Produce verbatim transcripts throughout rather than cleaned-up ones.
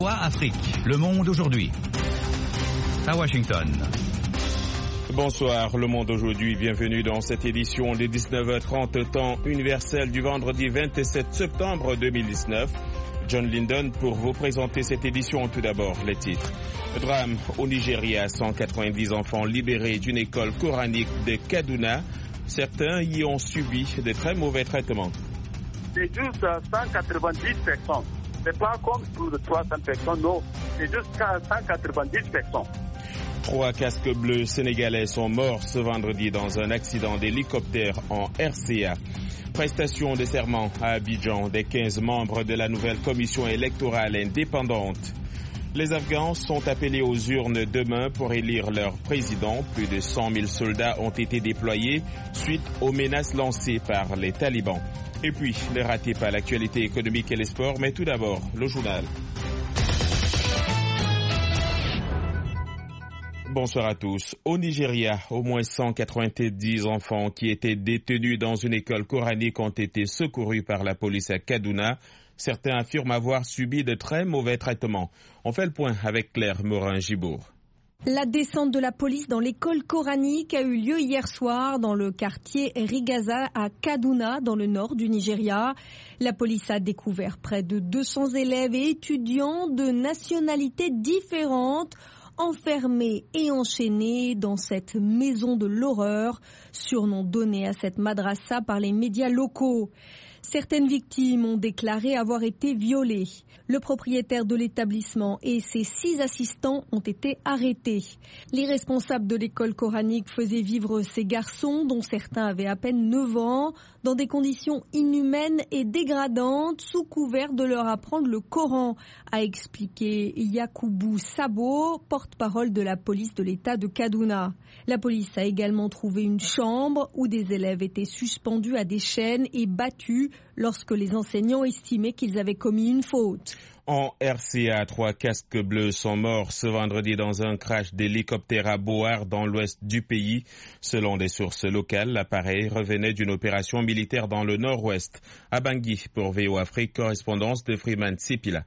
Afrique, le monde aujourd'hui. À Washington. Bonsoir, le monde aujourd'hui. Bienvenue dans cette édition des dix-neuf heures trente, temps universel du vendredi vingt-sept septembre deux mille dix-neuf. John Linden pour vous présenter cette édition. Tout d'abord, les titres. Drame au Nigeria, cent quatre-vingt-dix enfants libérés d'une école coranique de Kaduna. Certains y ont subi de très mauvais traitements. C'est juste cent quatre-vingt-dix personnes. C'est pas comme plus de trois cents personnes, non. C'est juste cent quatre-vingt-dix personnes. Trois casques bleus sénégalais sont morts ce vendredi dans un accident d'hélicoptère en R C A. Prestation de serment à Abidjan des quinze membres de la nouvelle commission électorale indépendante. Les Afghans sont appelés aux urnes demain pour élire leur président. Plus de cent mille soldats ont été déployés suite aux menaces lancées par les talibans. Et puis, ne ratez pas l'actualité économique et les sports, mais tout d'abord, le journal. Bonsoir à tous. Au Nigeria, au moins cent quatre-vingt-dix enfants qui étaient détenus dans une école coranique ont été secourus par la police à Kaduna. Certains affirment avoir subi de très mauvais traitements. On fait le point avec Claire Morin-Gibourg. La descente de la police dans l'école coranique a eu lieu hier soir dans le quartier Rigaza à Kaduna, dans le nord du Nigeria. La police a découvert près de deux cents élèves et étudiants de nationalités différentes, enfermés et enchaînés dans cette maison de l'horreur, surnom donné à cette madrasa par les médias locaux. Certaines victimes ont déclaré avoir été violées. Le propriétaire de l'établissement et ses six assistants ont été arrêtés. Les responsables de l'école coranique faisaient vivre ces garçons, dont certains avaient à peine neuf ans, dans des conditions inhumaines et dégradantes, sous couvert de leur apprendre le Coran, a expliqué Yakubu Sabo, porte-parole de la police de l'État de Kaduna. La police a également trouvé une chambre où des élèves étaient suspendus à des chaînes et battus lorsque les enseignants estimaient qu'ils avaient commis une faute. En R C A, trois casques bleus sont morts ce vendredi dans un crash d'hélicoptère à Bouar dans l'ouest du pays. Selon des sources locales, l'appareil revenait d'une opération militaire dans le nord-ouest. À Bangui, pour V O Afrique, correspondance de Freeman Sipila.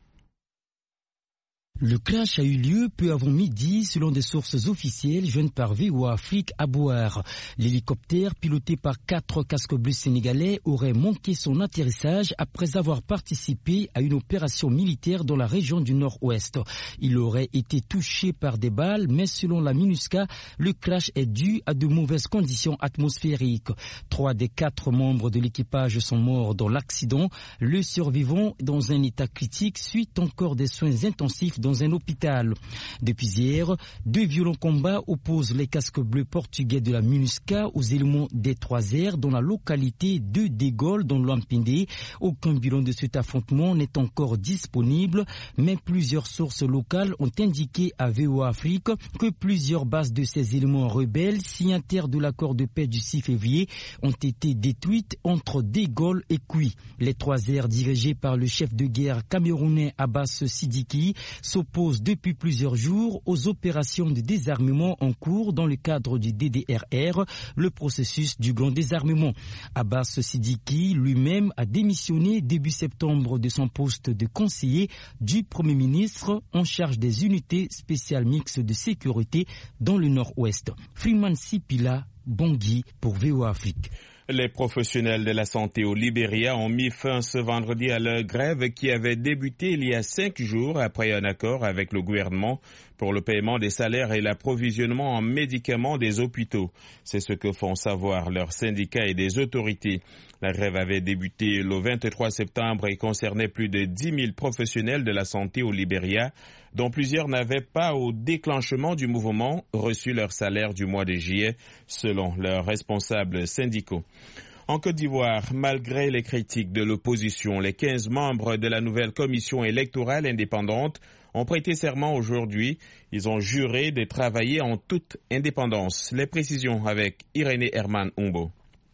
Le crash a eu lieu peu avant midi, selon des sources officielles jointes par V O Afrique à Bouar. L'hélicoptère, piloté par quatre casques bleus sénégalais, aurait manqué son atterrissage après avoir participé à une opération militaire dans la région du nord-ouest. Il aurait été touché par des balles, mais selon la MINUSCA, le crash est dû à de mauvaises conditions atmosphériques. Trois des quatre membres de l'équipage sont morts dans l'accident. Le survivant est dans un état critique suite encore des soins intensifs dans un hôpital. Depuis hier, deux violents combats opposent les casques bleus portugais de la MINUSCA aux éléments des trois R dans la localité de Dégol dans l'Ampindé. Aucun bilan de cet affrontement n'est encore disponible, mais plusieurs sources locales ont indiqué à V O Afrique que plusieurs bases de ces éléments rebelles, signataires de l'accord de paix du six février, ont été détruites entre Dégol et Kui. Les trois R dirigés par le chef de guerre camerounais Abbas Sidiki s'oppose depuis plusieurs jours aux opérations de désarmement en cours dans le cadre du D D R R, le processus du grand désarmement. Abbas Sidiki lui-même a démissionné début septembre de son poste de conseiller du Premier ministre en charge des unités spéciales mixtes de sécurité dans le nord-ouest. Freeman Sipila, Bangui pour V O Afrique. Les professionnels de la santé au Libéria ont mis fin ce vendredi à leur grève qui avait débuté il y a cinq jours après un accord avec le gouvernement pour le paiement des salaires et l'approvisionnement en médicaments des hôpitaux. C'est ce que font savoir leurs syndicats et des autorités. La grève avait débuté le vingt-trois septembre et concernait plus de dix mille professionnels de la santé au Libéria, dont plusieurs n'avaient pas, au déclenchement du mouvement, reçu leur salaire du mois de juillet, selon leurs responsables syndicaux. En Côte d'Ivoire, malgré les critiques de l'opposition, les quinze membres de la nouvelle commission électorale indépendante ont prêté serment aujourd'hui. Ils ont juré de travailler en toute indépendance. Les précisions avec Irénée Herman Umbo.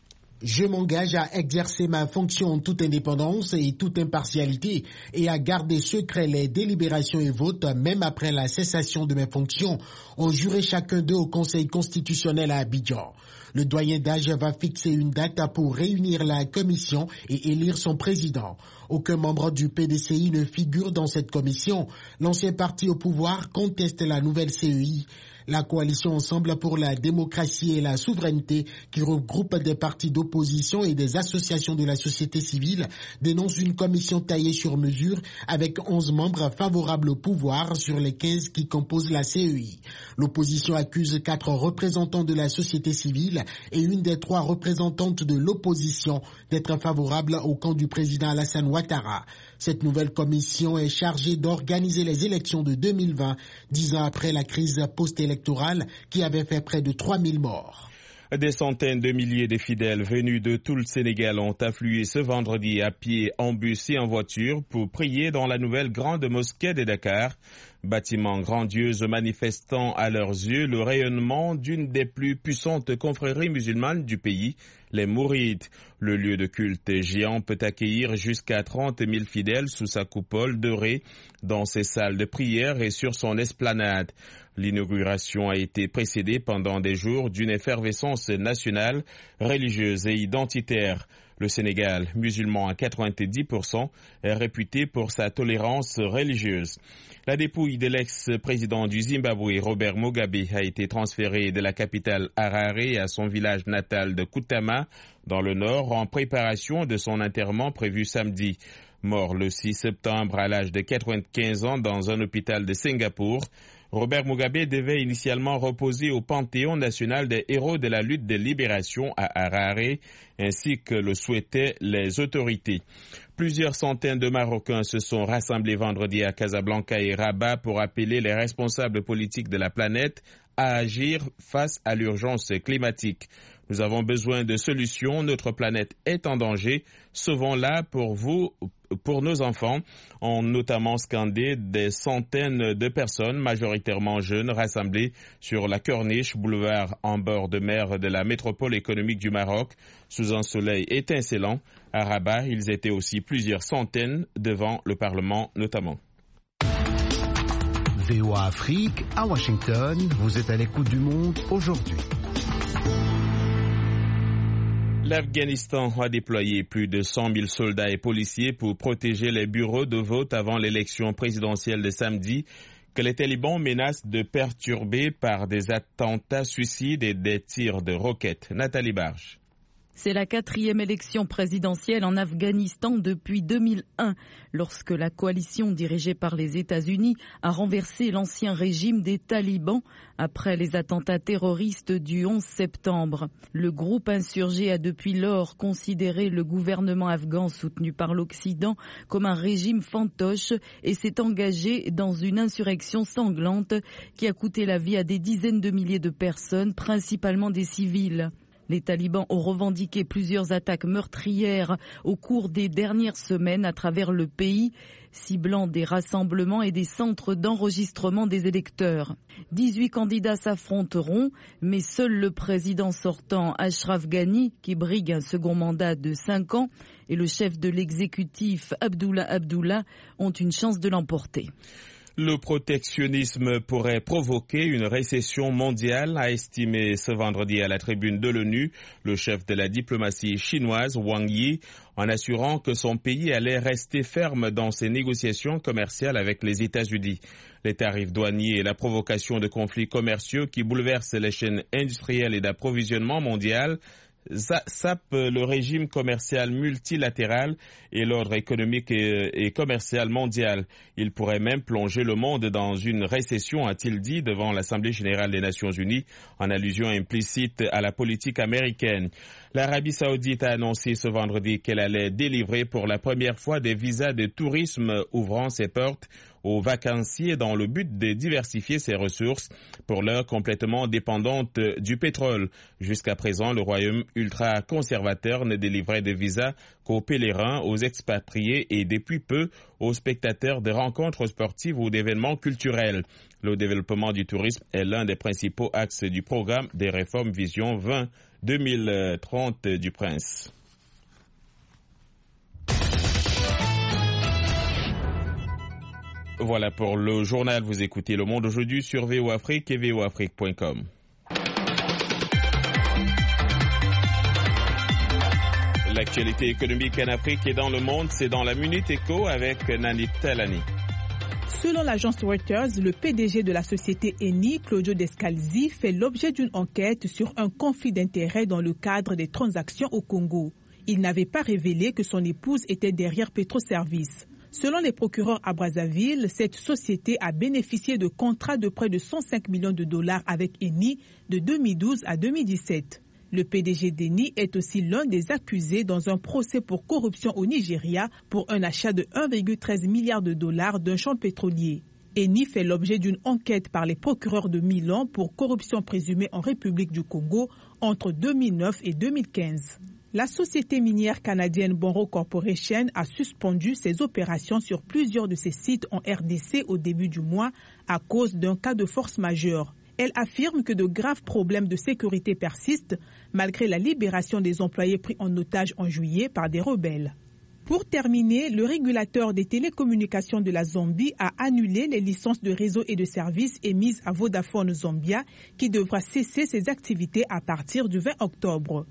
Je m'engage à exercer ma fonction en toute indépendance et toute impartialité et à garder secret les délibérations et votes même après la cessation de mes fonctions, ont juré chacun d'eux au Conseil constitutionnel à Abidjan. Le doyen d'âge va fixer une date pour réunir la commission et élire son président. Aucun membre du P D C I ne figure dans cette commission. L'ancien parti au pouvoir conteste la nouvelle C E I. La coalition Ensemble pour la démocratie et la souveraineté, qui regroupe des partis d'opposition et des associations de la société civile, dénonce une commission taillée sur mesure avec onze membres favorables au pouvoir sur les quinze qui composent la C E I. L'opposition accuse quatre représentants de la société civile et une des trois représentantes de l'opposition d'être favorables au camp du président Alassane Ouattara. Cette nouvelle commission est chargée d'organiser les élections de deux mille vingt, dix ans après la crise post-électorale qui avait fait près de trois mille morts. Des centaines de milliers de fidèles venus de tout le Sénégal ont afflué ce vendredi à pied, en bus et en voiture pour prier dans la nouvelle grande mosquée de Dakar. Bâtiment grandiose manifestant à leurs yeux le rayonnement d'une des plus puissantes confréries musulmanes du pays, les Mourides. Le lieu de culte géant peut accueillir jusqu'à trente mille fidèles sous sa coupole dorée, dans ses salles de prière et sur son esplanade. L'inauguration a été précédée pendant des jours d'une effervescence nationale, religieuse et identitaire. Le Sénégal, musulman à quatre-vingt-dix pour cent, est réputé pour sa tolérance religieuse. La dépouille de l'ex-président du Zimbabwe, Robert Mugabe, a été transférée de la capitale Harare à son village natal de Kutama, dans le nord, en préparation de son enterrement prévu samedi. Mort le six septembre à l'âge de quatre-vingt-quinze ans dans un hôpital de Singapour, Robert Mugabe devait initialement reposer au Panthéon national des héros de la lutte de libération à Harare, ainsi que le souhaitaient les autorités. Plusieurs centaines de Marocains se sont rassemblés vendredi à Casablanca et Rabat pour appeler les responsables politiques de la planète à agir face à l'urgence climatique. Nous avons besoin de solutions, notre planète est en danger, sauvons-la pour vous, pour nos enfants, ont notamment scandé des centaines de personnes, majoritairement jeunes, rassemblées sur la Corniche, boulevard en bord de mer de la métropole économique du Maroc, sous un soleil étincelant. À Rabat, ils étaient aussi plusieurs centaines devant le Parlement notamment. V O A Afrique, à Washington, vous êtes à l'écoute du monde aujourd'hui. L'Afghanistan a déployé plus de cent mille soldats et policiers pour protéger les bureaux de vote avant l'élection présidentielle de samedi, que les talibans menacent de perturber par des attentats suicides et des tirs de roquettes. Nathalie Barge. C'est la quatrième élection présidentielle en Afghanistan depuis deux mille un, lorsque la coalition dirigée par les États-Unis a renversé l'ancien régime des talibans après les attentats terroristes du onze septembre. Le groupe insurgé a depuis lors considéré le gouvernement afghan soutenu par l'Occident comme un régime fantoche et s'est engagé dans une insurrection sanglante qui a coûté la vie à des dizaines de milliers de personnes, principalement des civils. Les talibans ont revendiqué plusieurs attaques meurtrières au cours des dernières semaines à travers le pays, ciblant des rassemblements et des centres d'enregistrement des électeurs. dix-huit candidats s'affronteront, mais seul le président sortant Ashraf Ghani, qui brigue un second mandat de cinq ans, et le chef de l'exécutif Abdullah Abdullah ont une chance de l'emporter. Le protectionnisme pourrait provoquer une récession mondiale, a estimé ce vendredi à la tribune de l'ONU le chef de la diplomatie chinoise, Wang Yi, en assurant que son pays allait rester ferme dans ses négociations commerciales avec les États-Unis. Les tarifs douaniers et la provocation de conflits commerciaux qui bouleversent les chaînes industrielles et d'approvisionnement mondiales sape le régime commercial multilatéral et l'ordre économique et, et commercial mondial. Il pourrait même plonger le monde dans une récession, a-t-il dit devant l'Assemblée générale des Nations unies, en allusion implicite à la politique américaine. L'Arabie saoudite a annoncé ce vendredi qu'elle allait délivrer pour la première fois des visas de tourisme ouvrant ses portes aux vacanciers dans le but de diversifier ses ressources, pour l'heure complètement dépendante du pétrole. Jusqu'à présent, le royaume ultra-conservateur ne délivrait de visas qu'aux pèlerins, aux expatriés et depuis peu aux spectateurs de rencontres sportives ou d'événements culturels. Le développement du tourisme est l'un des principaux axes du programme des réformes Vision vingt deux mille trente du Prince. Voilà pour le journal. Vous écoutez Le Monde aujourd'hui sur V O Afrique et v o afrique point com. L'actualité économique en Afrique et dans le monde, c'est dans la Minute Éco avec Nanit Talani. Selon l'agence Reuters, le P D G de la société Eni, Claudio Descalzi, fait l'objet d'une enquête sur un conflit d'intérêts dans le cadre des transactions au Congo. Il n'avait pas révélé que son épouse était derrière Petroservice. Selon les procureurs à Brazzaville, cette société a bénéficié de contrats de près de cent cinq millions de dollars avec Eni de deux mille douze à deux mille dix-sept. Le P D G d'Eni est aussi l'un des accusés dans un procès pour corruption au Nigeria pour un achat de un virgule treize milliard de dollars d'un champ pétrolier. Eni fait l'objet d'une enquête par les procureurs de Milan pour corruption présumée en République du Congo entre deux mille neuf et deux mille quinze. La société minière canadienne Bonro Corporation a suspendu ses opérations sur plusieurs de ses sites en R D C au début du mois à cause d'un cas de force majeure. Elle affirme que de graves problèmes de sécurité persistent malgré la libération des employés pris en otage en juillet par des rebelles. Pour terminer, le régulateur des télécommunications de la Zambie a annulé les licences de réseau et de services émises à Vodafone Zambia qui devra cesser ses activités à partir du vingt octobre.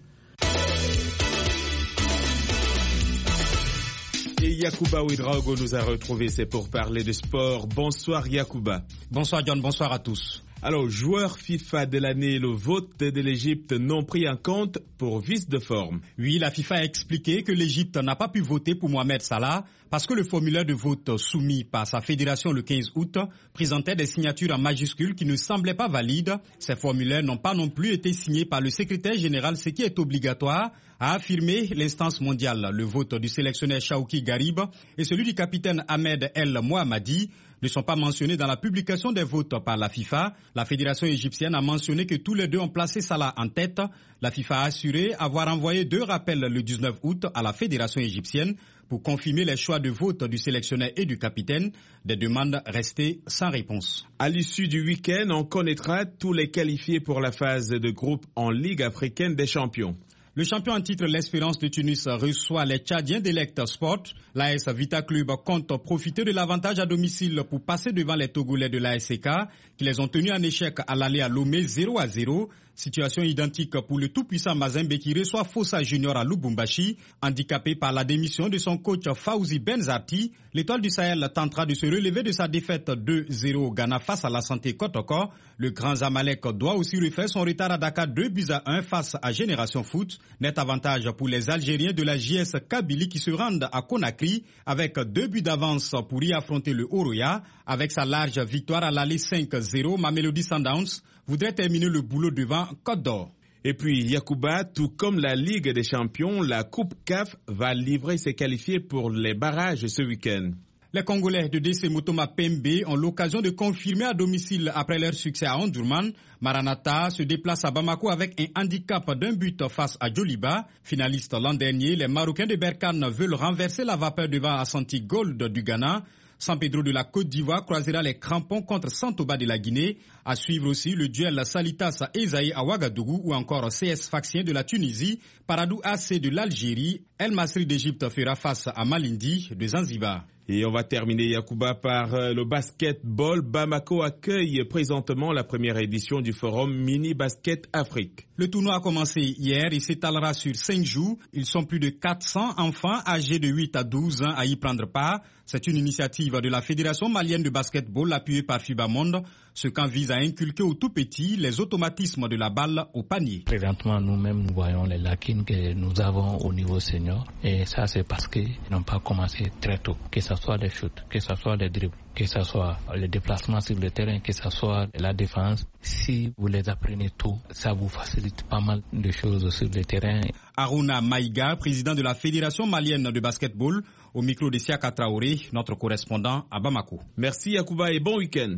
Et Yacouba Ouedraogo nous a retrouvés, c'est pour parler de sport. Bonsoir Yacouba. Bonsoir John, bonsoir à tous. Alors, joueur FIFA de l'année, le vote de l'Égypte non pris en compte pour vice de forme. Oui, la FIFA a expliqué que l'Égypte n'a pas pu voter pour Mohamed Salah parce que le formulaire de vote soumis par sa fédération le quinze août présentait des signatures en majuscules qui ne semblaient pas valides. Ces formulaires n'ont pas non plus été signés par le secrétaire général, ce qui est obligatoire, a affirmé l'instance mondiale. Le vote du sélectionneur Chaouki Garib et celui du capitaine Ahmed El Mohammadi ne sont pas mentionnés dans la publication des votes par la FIFA. La fédération égyptienne a mentionné que tous les deux ont placé Salah en tête. La FIFA a assuré avoir envoyé deux rappels le dix-neuf août à la fédération égyptienne pour confirmer les choix de vote du sélectionneur et du capitaine. Des demandes restées sans réponse. À l'issue du week-end, on connaîtra tous les qualifiés pour la phase de groupe en Ligue africaine des champions. Le champion en titre, l'Espérance de Tunis, reçoit les Tchadiens d'Elect Sport. L'A S Vita Club compte profiter de l'avantage à domicile pour passer devant les Togolais de l'A S C K, qui les ont tenus en échec à l'aller à Lomé zéro à zéro. Situation identique pour le tout-puissant Mazembe qui reçoit Fossa Junior à Lubumbashi. Handicapé par la démission de son coach Fawzi Benzarti, l'étoile du Sahel tentera de se relever de sa défaite deux zéro au Ghana face à la Santé Kotoko. Le grand Zamalek doit aussi refaire son retard à Dakar deux buts à un face à Génération Foot. Net avantage pour les Algériens de la J S Kabylie qui se rendent à Conakry avec deux buts d'avance pour y affronter le Oroya. Avec sa large victoire à l'aller cinq zéro, Mamelodi Sundowns voudrait terminer le boulot devant Côte d'Or. Et puis Yacouba, tout comme la Ligue des Champions, la Coupe C A F va livrer ses qualifiés pour les barrages ce week-end. Les Congolais de D C Motoma Pembe ont l'occasion de confirmer à domicile après leur succès à Omdurman. Maranatha se déplace à Bamako avec un handicap d'un but face à Djoliba. Finaliste l'an dernier, les Marocains de Berkane veulent renverser la vapeur devant Ashanti Gold du Ghana. San Pedro de la Côte d'Ivoire croisera les crampons contre Santoba de la Guinée. À suivre aussi le duel Salitas Ezaï à Ouagadougou ou encore C S Faxien de la Tunisie, Paradou A C de l'Algérie, El Masri d'Égypte fera face à Malindi de Zanzibar. Et on va terminer, Yacouba, par le basketball. Bamako accueille présentement la première édition du forum Mini Basket Afrique. Le tournoi a commencé hier et s'étalera sur cinq jours. Ils sont plus de quatre cents enfants âgés de huit à douze ans à y prendre part. C'est une initiative de la Fédération malienne de basketball appuyée par FIBA-Monde. Ce camp vise à inculquer aux tout-petits les automatismes de la balle au panier. Présentement, nous-mêmes, nous voyons les lacunes que nous avons au niveau senior. Et ça, c'est parce qu'ils n'ont pas commencé très tôt. Que ce soit les shoots, que ce soit les dribbles, que ce soit les déplacements sur le terrain, que ce soit la défense. Si vous les apprenez tôt, ça vous facilite pas mal de choses sur le terrain. Aruna Maïga, président de la Fédération malienne de basketball, au micro de Siaka Traoré, notre correspondant à Bamako. Merci Yacouba et bon week-end.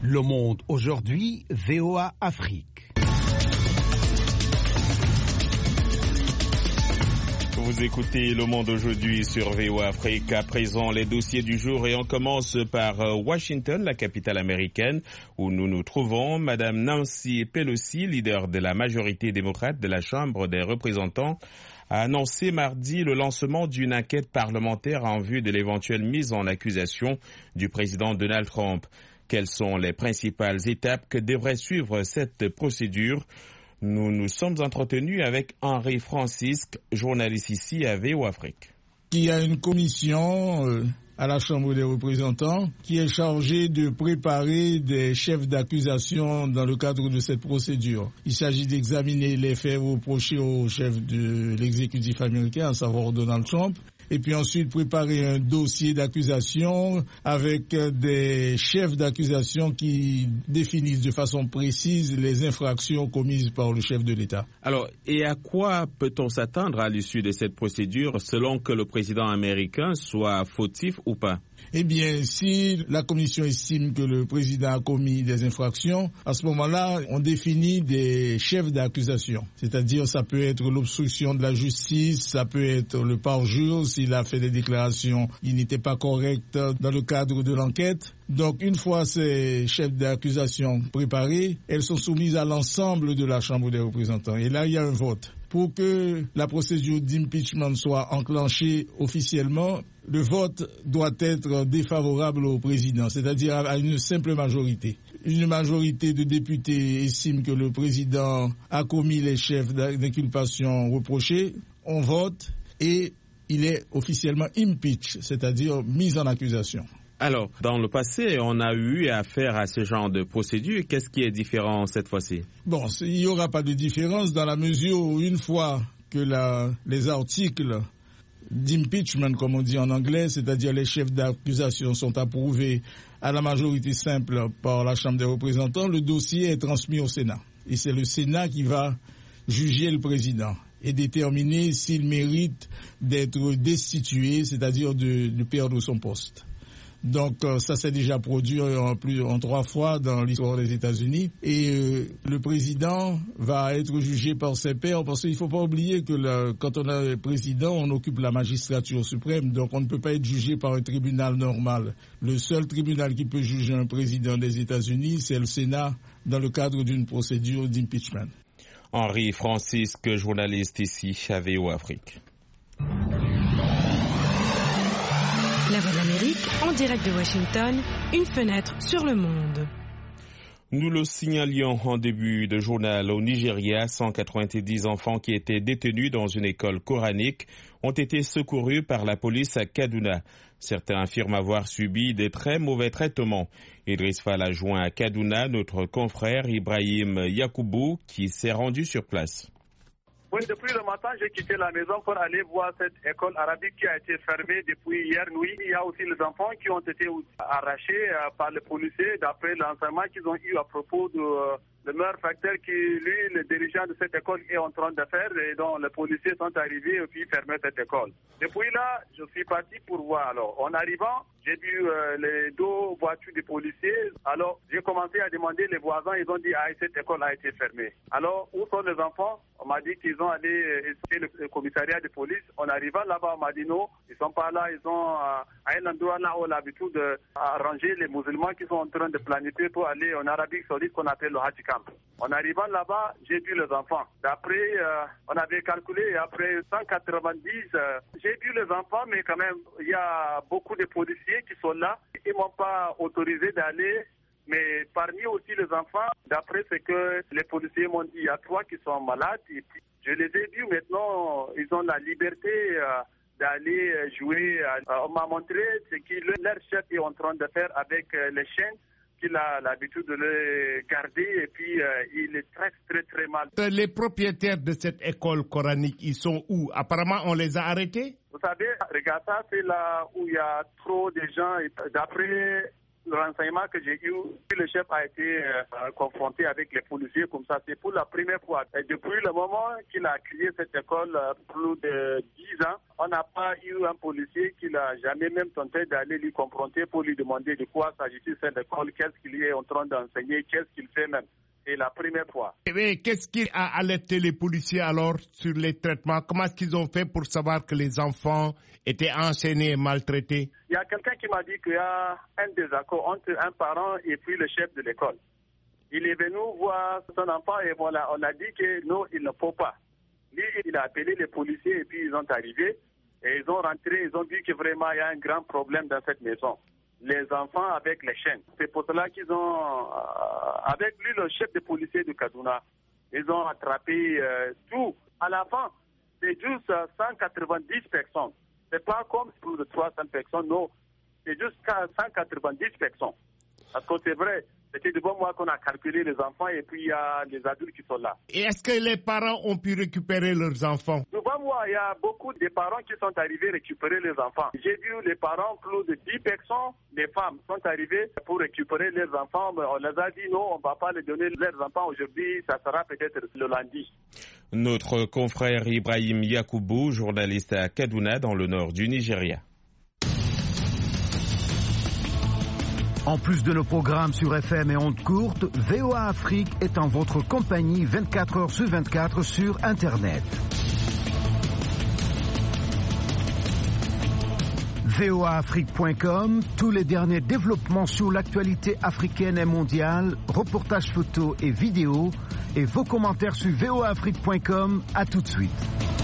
Le Monde aujourd'hui, V O A Afrique. Vous écoutez Le Monde aujourd'hui sur V O A Afrique. À présent, les dossiers du jour et on commence par Washington, la capitale américaine, où nous nous trouvons. Madame Nancy Pelosi, leader de la majorité démocrate de la Chambre des représentants, a annoncé mardi le lancement d'une enquête parlementaire en vue de l'éventuelle mise en accusation du président Donald Trump. Quelles sont les principales étapes que devrait suivre cette procédure? Nous nous sommes entretenus avec Henri Francisque, journaliste ici à V O A Afrique. Il y a une commission euh, à la Chambre des représentants qui est chargée de préparer des chefs d'accusation dans le cadre de cette procédure. Il s'agit d'examiner les faits reprochés au chef de l'exécutif américain, à savoir Donald Trump, et puis ensuite préparer un dossier d'accusation avec des chefs d'accusation qui définissent de façon précise les infractions commises par le chef de l'État. Alors, et à quoi peut-on s'attendre à l'issue de cette procédure selon que le président américain soit fautif ou pas? Eh bien, si la commission estime que le président a commis des infractions, à ce moment-là, on définit des chefs d'accusation. C'est-à-dire, ça peut être l'obstruction de la justice, ça peut être le parjure, s'il a fait des déclarations qui n'étaient pas correctes dans le cadre de l'enquête. Donc, une fois ces chefs d'accusation préparés, elles sont soumises à l'ensemble de la Chambre des représentants. Et là, il y a un vote. Pour que la procédure d'impeachment soit enclenchée officiellement, le vote doit être défavorable au président, c'est-à-dire à une simple majorité. Une majorité de députés estime que le président a commis les chefs d'inculpation reprochés, on vote et il est officiellement impeach, c'est-à-dire mis en accusation. Alors, dans le passé, on a eu affaire à ce genre de procédure. Qu'est-ce qui est différent cette fois-ci? Bon, il n'y aura pas de différence dans la mesure où une fois que la, les articles d'impeachment, comme on dit en anglais, c'est-à-dire les chefs d'accusation sont approuvés à la majorité simple par la Chambre des représentants, le dossier est transmis au Sénat. Et c'est le Sénat qui va juger le président et déterminer s'il mérite d'être destitué, c'est-à-dire de, de perdre son poste. Donc euh, ça s'est déjà produit en, plus, en trois fois dans l'histoire des États-Unis et euh, le président va être jugé par ses pairs parce qu'il ne faut pas oublier que la, quand on est président, on occupe la magistrature suprême, donc on ne peut pas être jugé par un tribunal normal. Le seul tribunal qui peut juger un président des États-Unis, c'est le Sénat dans le cadre d'une procédure d'impeachment. Henri Francisque, journaliste ici à V O A Afrique. La Voix de l'Amérique, en direct de Washington, une fenêtre sur le monde. Nous le signalions en début de journal au Nigeria, cent quatre-vingt-dix enfants qui étaient détenus dans une école coranique ont été secourus par la police à Kaduna. Certains affirment avoir subi des très mauvais traitements. Idriss Fall a joint à Kaduna notre confrère Ibrahim Yakoubou qui s'est rendu sur place. Oui, depuis le matin, j'ai quitté la maison pour aller voir cette école arabique qui a été fermée depuis hier nuit. Il y a aussi les enfants qui ont été arrachés par les policiers d'après l'enseignement qu'ils ont eu à propos de le meilleur facteur qui, lui, le dirigeant de cette école est en train de faire et dont les policiers sont arrivés et puis fermer cette école. Depuis là, je suis parti pour voir. Alors, en arrivant, j'ai vu euh, les deux voitures des policiers. Alors, j'ai commencé à demander les voisins. Ils ont dit, ah, cette école a été fermée. Alors, où sont les enfants? On m'a dit qu'ils ont allé essayer le, le commissariat de police. En arrivant là-bas, on m'a dit non, ils sont pas là. Ils sont euh, à un endroit là où on a l'habitude d'arranger les musulmans qui sont en train de planifier pour aller en Arabie Saoudite qu'on appelle le Hajj Camp. En arrivant là-bas, j'ai vu les enfants. D'après, euh, on avait calculé, après cent quatre-vingt-dix, euh, j'ai vu les enfants, mais quand même, il y a beaucoup de policiers qui sont là. Ils ne m'ont pas autorisé d'aller. Mais parmi aussi les enfants, d'après ce que les policiers m'ont dit, il y a trois qui sont malades. Et puis, je les ai vus maintenant, ils ont la liberté euh, d'aller jouer. Euh, on m'a montré ce que leur chef est en train de faire avec euh, les chiens, qu'il a l'habitude de les garder. Et puis, euh, il est très, très, très mal. Les propriétaires de cette école coranique, ils sont où? Apparemment, on les a arrêtés? Vous savez, regarde ça, c'est là où il y a trop de gens. D'après renseignements que j'ai eus, le chef a été euh, confronté avec les policiers comme ça. C'est pour la première fois. Et depuis le moment qu'il a créé cette école, euh, plus de dix ans, on n'a pas eu un policier qui n'a jamais même tenté d'aller lui confronter pour lui demander de quoi s'agit-il cette école, qu'est-ce qu'il est en train d'enseigner, qu'est-ce qu'il fait même. C'est la première fois. Mais qu'est-ce qui a alerté les policiers alors sur les traitements? Comment est-ce qu'ils ont fait pour savoir que les enfants étaient enseignés et maltraités? Il y a quelqu'un qui m'a dit qu'il y a un désaccord entre un parent et puis le chef de l'école. Il est venu voir son enfant et voilà, on a dit que non, il ne faut pas. Lui, il a appelé les policiers et puis ils sont arrivés et ils ont rentré, ils ont dit que vraiment il y a un grand problème dans cette maison. Les enfants avec les chaînes. C'est pour cela qu'ils ont, euh, avec lui, le chef de policiers de Kaduna, ils ont attrapé euh, tout. À la fin, c'est juste cent quatre-vingt-dix personnes. C'est pas comme plus de trois cents personnes, non. C'est juste cent quatre-vingt-dix personnes. Parce que c'est vrai, c'était devant moi qu'on a calculé les enfants et puis il y a les adultes qui sont là. Et est-ce que les parents ont pu récupérer leurs enfants? Devant moi, il y a beaucoup de parents qui sont arrivés récupérer les enfants. J'ai vu les parents, plus de dix personnes, les femmes sont arrivées pour récupérer leurs enfants. Mais on les a dit non, on ne va pas les donner leurs enfants aujourd'hui, ça sera peut-être le lundi. Notre confrère Ibrahim Yakoubou, journaliste à Kaduna dans le nord du Nigeria. En plus de nos programmes sur F M et ondes courtes, V O A Afrique est en votre compagnie vingt-quatre heures sur vingt-quatre sur Internet. V O A Afrique point com, tous les derniers développements sur l'actualité africaine et mondiale, reportages photos et vidéos, et vos commentaires sur V O A Afrique point com. À tout de suite.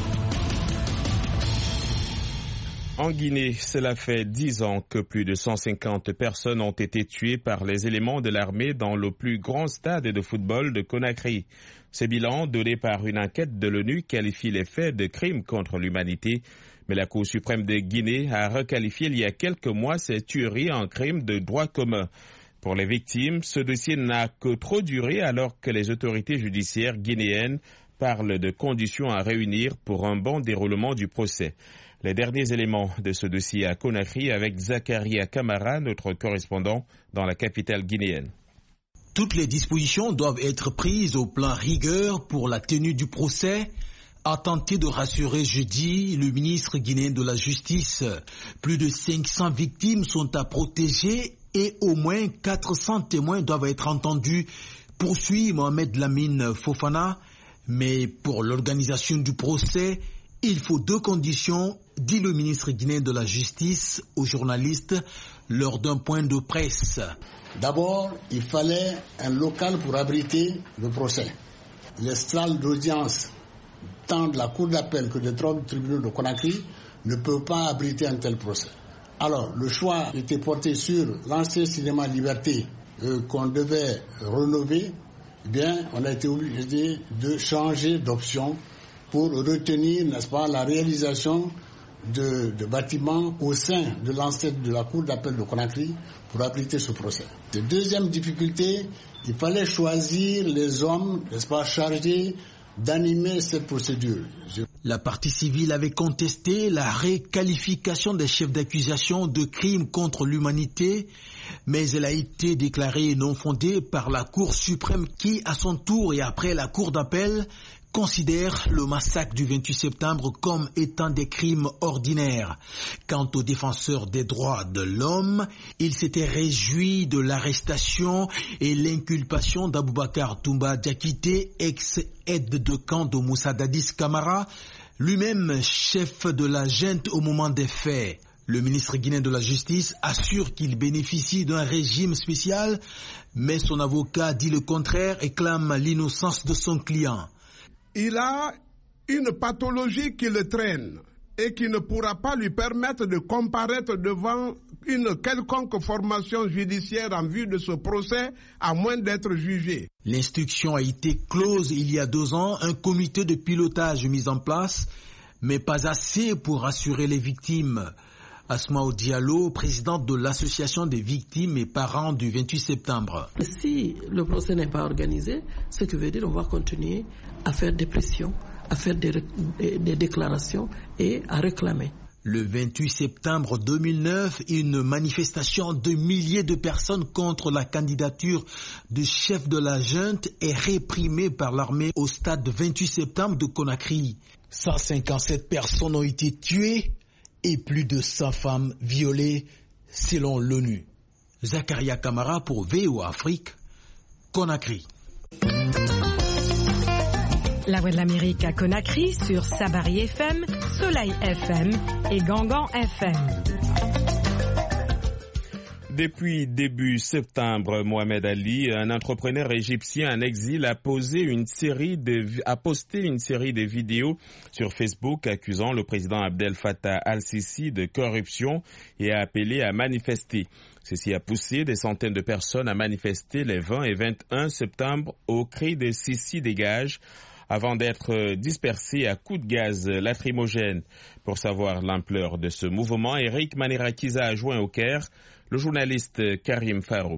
En Guinée, cela fait dix ans que plus de cent cinquante personnes ont été tuées par les éléments de l'armée dans le plus grand stade de football de Conakry. Ce bilan, donné par une enquête de l'ONU, qualifie les faits de crimes contre l'humanité. Mais la Cour suprême de Guinée a requalifié il y a quelques mois ces tueries en crimes de droit commun. Pour les victimes, ce dossier n'a que trop duré alors que les autorités judiciaires guinéennes parlent de conditions à réunir pour un bon déroulement du procès. Les derniers éléments de ce dossier à Conakry avec Zakaria Kamara, notre correspondant dans la capitale guinéenne. Toutes les dispositions doivent être prises au plan rigueur pour la tenue du procès, a tenté de rassurer jeudi le ministre guinéen de la Justice. Plus de cinq cents victimes sont à protéger et au moins quatre cents témoins doivent être entendus, poursuit Mohamed Lamine Fofana. Mais pour l'organisation du procès, il faut deux conditions, dit le ministre guinéen de la Justice aux journalistes lors d'un point de presse. D'abord, il fallait un local pour abriter le procès. Les salles d'audience, tant de la Cour d'appel que des trois tribunaux de Conakry, ne peuvent pas abriter un tel procès. Alors, le choix était porté sur l'ancien cinéma Liberté euh, qu'on devait rénover. Eh bien, on a été obligé de changer d'option pour retenir, n'est-ce pas, la réalisation de, de bâtiments au sein de l'enceinte de la Cour d'appel de Conakry pour abriter ce procès. De deuxième difficulté, il fallait choisir les hommes, n'est-ce pas, chargés d'animer cette procédure. Je... La partie civile avait contesté la requalification des chefs d'accusation de crimes contre l'humanité, mais elle a été déclarée non fondée par la Cour suprême qui, à son tour et après la Cour d'appel, considère le massacre du vingt-huit septembre comme étant des crimes ordinaires. Quant aux défenseurs des droits de l'homme, ils s'étaient réjouis de l'arrestation et l'inculpation d'Aboubacar Toumba Diakité, ex-aide de camp de Moussa Dadis Camara, lui-même chef de la junte au moment des faits. Le ministre guinéen de la Justice assure qu'il bénéficie d'un régime spécial, mais son avocat dit le contraire et clame l'innocence de son client. Il a une pathologie qui le traîne et qui ne pourra pas lui permettre de comparaître devant une quelconque formation judiciaire en vue de ce procès, à moins d'être jugé. L'instruction a été close il y a deux ans, un comité de pilotage mis en place, mais pas assez pour rassurer les victimes. Asmao Diallo, présidente de l'association des victimes et parents du vingt-huit septembre. Si le procès n'est pas organisé, ce qui veut dire qu'on va continuer à faire des pressions, à faire des, des, des déclarations et à réclamer. Le vingt-huit septembre deux mille neuf, une manifestation de milliers de personnes contre la candidature du chef de la junte est réprimée par l'armée au stade vingt-huit septembre de Conakry. cent cinquante-sept personnes ont été tuées et plus de cent femmes violées selon l'ONU. Zakaria Kamara pour V O A Afrique, Conakry. La Voix de l'Amérique à Conakry sur Sabari F M, Soleil F M et Gangan F M. Depuis début septembre, Mohamed Ali, un entrepreneur égyptien en exil, a posé une série de, a posté une série de vidéos sur Facebook accusant le président Abdel Fattah al-Sisi de corruption et a appelé à manifester. Ceci a poussé des centaines de personnes à manifester les vingt et vingt et un septembre au cri de Sisi dégage, avant d'être dispersés à coups de gaz lacrymogène. Pour savoir l'ampleur de ce mouvement, Eric Manirakiza a joint au Caire le journaliste Karim Farouk.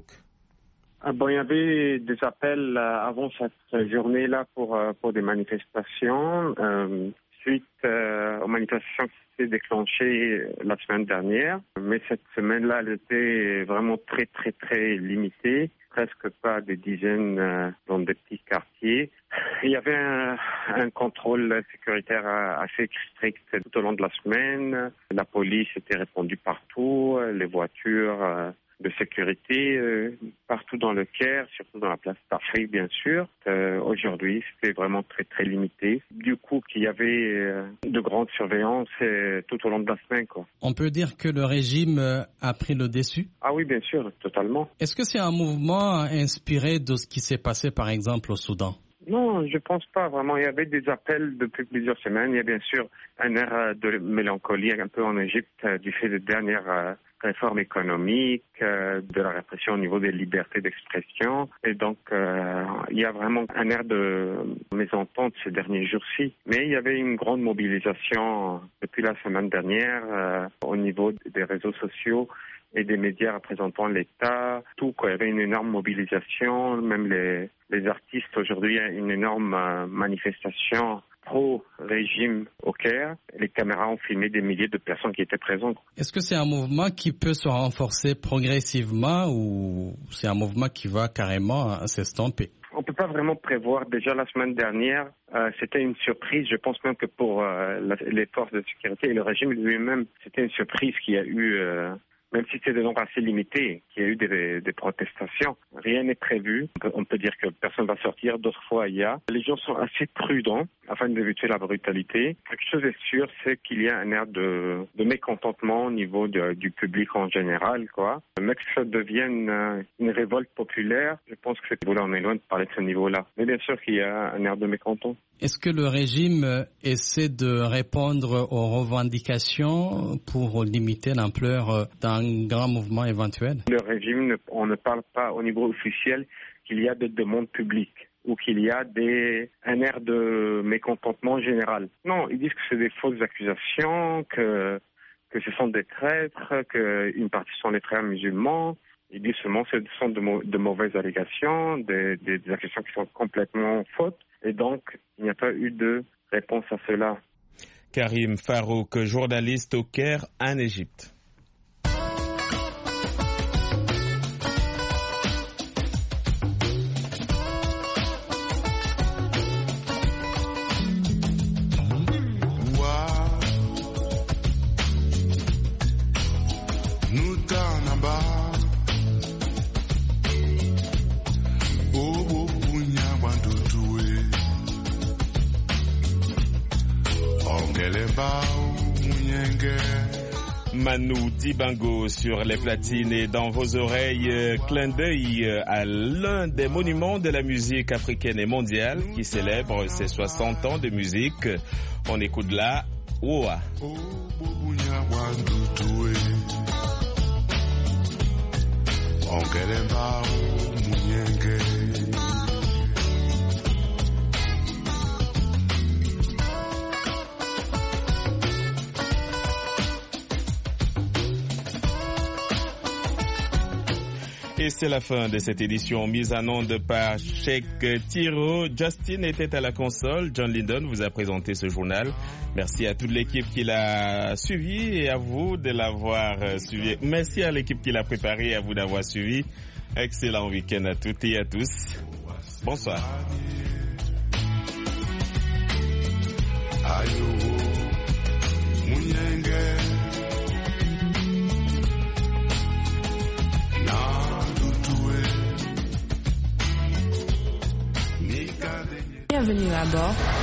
Ah bon, il y avait des appels avant cette journée-là pour, pour des manifestations, euh, suite euh, aux manifestations qui s'étaient déclenchées la semaine dernière. Mais cette semaine-là, elle était vraiment très, très, très limitée. Presque pas des dizaines euh, dans des petits quartiers. Il y avait un, un contrôle sécuritaire assez strict tout au long de la semaine. La police était répandue partout, les voitures euh, de sécurité euh, partout dans le Caire, surtout dans la place d'Afrique bien sûr. Euh, aujourd'hui, c'était vraiment très très limité. Du coup, qu'il y avait euh, de grandes surveillances euh, tout au long de la semaine, quoi. On peut dire que le régime a pris le dessus? Ah oui, bien sûr, totalement. Est-ce que c'est un mouvement inspiré de ce qui s'est passé par exemple au Soudan? Non, je pense pas vraiment. Il y avait des appels depuis plusieurs semaines. Il y a bien sûr un air de mélancolie un peu en Égypte du fait des dernières réformes économiques, de la répression au niveau des libertés d'expression. Et donc, euh, il y a vraiment un air de mésentente ces derniers jours-ci. Mais il y avait une grande mobilisation depuis la semaine dernière euh, au niveau des réseaux sociaux et des médias représentant l'État, tout quoi. Il y avait une énorme mobilisation, même les, les artistes aujourd'hui, il y a une énorme euh, manifestation pro-régime au Caire. Les caméras ont filmé des milliers de personnes qui étaient présentes. Est-ce que c'est un mouvement qui peut se renforcer progressivement ou c'est un mouvement qui va carrément s'estomper? On ne peut pas vraiment prévoir. Déjà la semaine dernière, euh, c'était une surprise. Je pense même que pour euh, la, les forces de sécurité et le régime lui-même, c'était une surprise qu'il y a eu... Euh, même si c'est des nombres assez limités, qu'il y a eu des, des protestations, rien n'est prévu. On peut, on peut dire que personne va sortir, d'autres fois il y a. Les gens sont assez prudents afin d'éviter la brutalité. Quelque chose est sûr, c'est qu'il y a un air de, de mécontentement au niveau de, du public en général, quoi. Mais que ça devienne euh, une révolte populaire, je pense que ce niveau-là, on est loin de parler de ce niveau-là. Mais bien sûr qu'il y a un air de mécontent. Est-ce que le régime essaie de répondre aux revendications pour limiter l'ampleur d'un grand mouvement éventuel? Le régime, on ne parle pas au niveau officiel qu'il y a des demandes publiques ou qu'il y a des, un air de mécontentement général. Non, ils disent que c'est des fausses accusations, que, que ce sont des traîtres, qu'une partie sont des frères musulmans. Ils disent seulement que ce sont de, de mauvaises allégations, des, des, des accusations qui sont complètement fausses. Et donc, il n'y a pas eu de réponse à cela. Karim Farouk, journaliste au Caire, en Égypte. Manu Dibango sur les platines et dans vos oreilles, euh, clin d'œil à l'un des monuments de la musique africaine et mondiale qui célèbre ses soixante ans de musique. On écoute là, Oa. Et c'est la fin de cette édition mise en onde par Cheikh Thiro. Justin était à la console. John Linden vous a présenté ce journal. Merci à toute l'équipe qui l'a suivi et à vous de l'avoir suivi. Merci à l'équipe qui l'a préparé et à vous d'avoir suivi. Excellent week-end à toutes et à tous. Bonsoir. Bienvenue à bord.